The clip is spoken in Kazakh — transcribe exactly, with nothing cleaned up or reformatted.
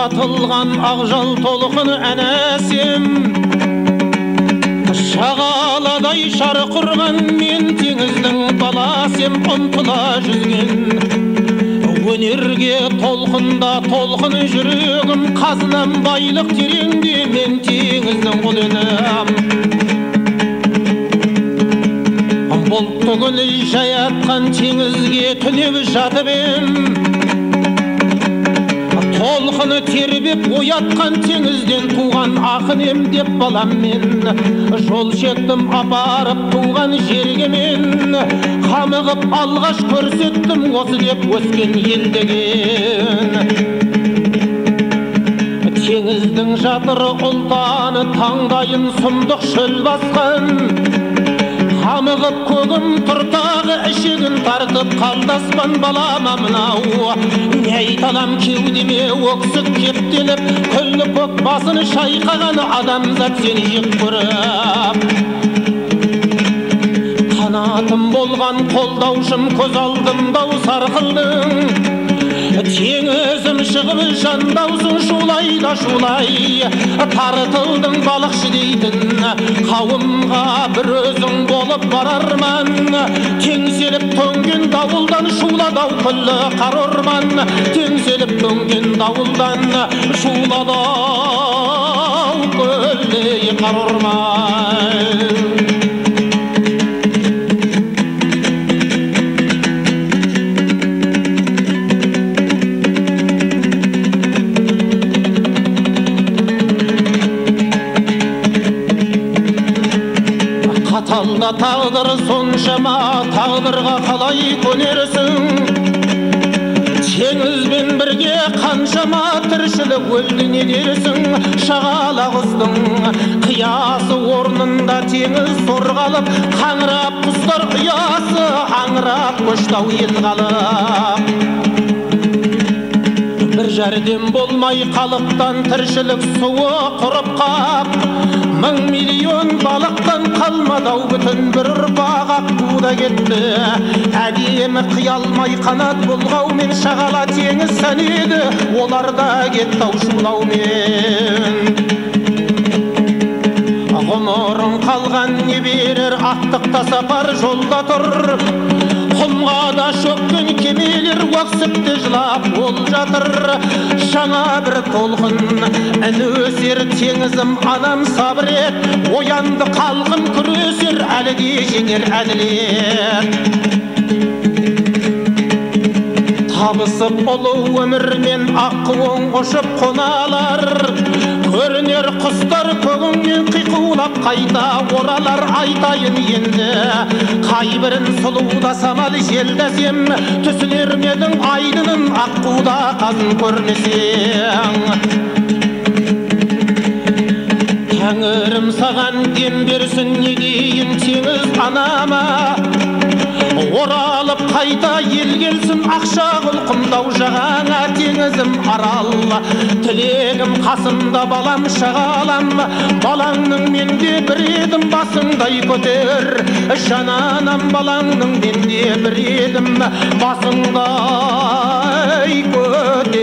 татылған ақжал толқын әнәсем, шағаладай шарық ұрған мен теңіздің баласем, ұмтыла жүзген өнерге толқында толқын жүрегім, қазынам байлық тереңде мен теңіздің құлынам. Бұлт түгіл жайатқан теңізге түнеп жатып ем, толқыны тербеп оятқан теңізден туған ақын ем деп балам мен. Жол шектім апарып туған жерге мен, қамығып алғаш көрсеттім осы деп өскен елдеген. Теңіздің жатыры ұлтаны таңдайын сұмдық шөл басқан, қамығып көгім тұртағы ішегін тартып қалдаспан балама мынау. Не айталам кеудеме өксік кептеліп, күллі көк басын шайқаған адамзат сені жек көріп. Қанатым болған қолдаушым көз алдымдау сарқылдың, теңізім шығып жандаусың шулай да шулай. Тартылдың балықшы дейтін қауымға бір өзің болып барарман, теңселіп төнген дауылдан шуладау күллі қар орман. Теңселіп төнген дауылдан шуладау күллі қар орман. Қаталда тағдыр соншама, тағдырға қалай көнерсің? Теңізбен бірге қаншама тіршілік өлді не дерсің? Шағала құстың қиясы орнында теңіз сорғалып, қаңырап құстар ұясы аңырап көштау ел қалып. Бір жәрдем болмай қалыптан тіршілік суы құрып қап, мың миллион балықтан қалмадау бүтін бір ұрпақ аққуда кетті. Әдемі қиялмай қанат бұлғаумен шағала теңіз сәнеді, оларда кеттау шулаумен. Ғұмырың қалған не берер, ақтықта сапар жолда тұр, құмға да шөккен кемелер уақсыпты жылап ол жатыр. Жаңа бір толқын ән өсер теңізім анам сабыр ет, оянды қалқым күресер әлі де жеңер әділет. Табысып ұлы өмірмен аққы оң ұшып қоналар, көрінер құстар көгіңнен қиқулап қайта оралар. Айтайын енді қайбірін сұлуда самал желдесем, түсінер медің айдының аққуда қазын көрмесең. Тәңірім саған дем берсін не дейін теңіз анама, оралып қайта ел келсін ақша құлқымдау жағаңа. Теңізім арал тілегім қасымда балам шағалам, балаңның менде бір едім басыңдай көтер. Жананам балаңның менде бір едім басыңдай көтер.